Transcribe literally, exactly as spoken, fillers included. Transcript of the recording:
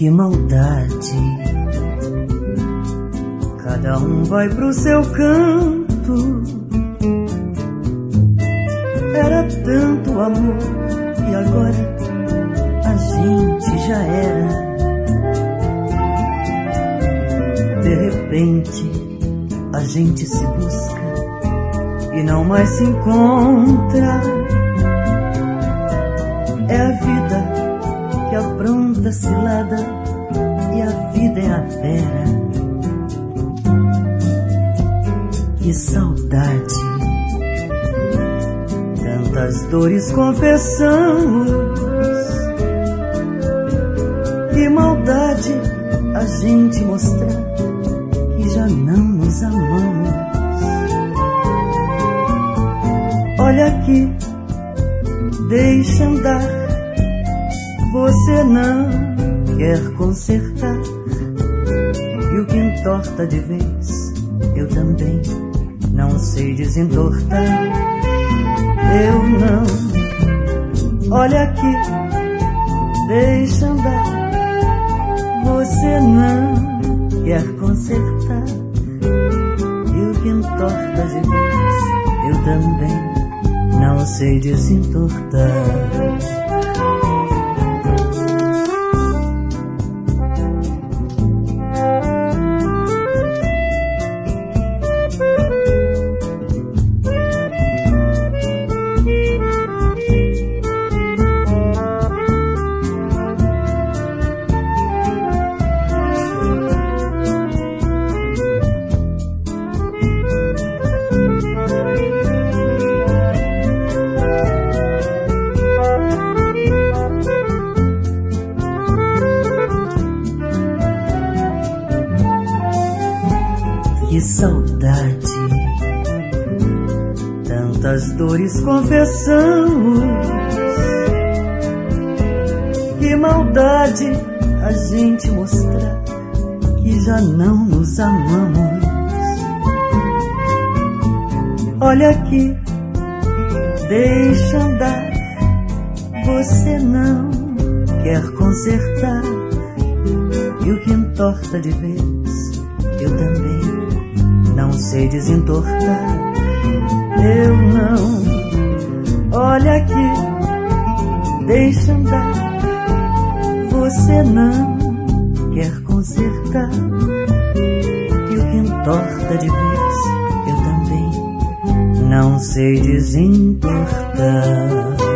que maldade. Cada um vai pro seu canto. Era tanto amor e agora a gente já era. De repente a gente se busca e não mais se encontra. É a vida que apronta cilada e a vida é a vera. Que saudade, tantas dores confessamos. Que maldade a gente mostrar que já não nos amamos. Olha aqui, deixa andar. Você não quer consertar. E o que entorta de vez, eu também não sei desentortar. Eu não. Olha aqui, deixa andar. Você não quer consertar. E o que entorta de vez, eu também não sei desentortar. Que saudade, tantas dores confessamos. Que maldade a gente mostrar que já não nos amamos. Olha aqui, deixa andar. Você não quer consertar. E o que entorta de vez, eu também não sei desentortar. Eu não. Olha aqui, deixa andar. Você não quer consertar. E o que entorta de vez, eu também não sei desentortar.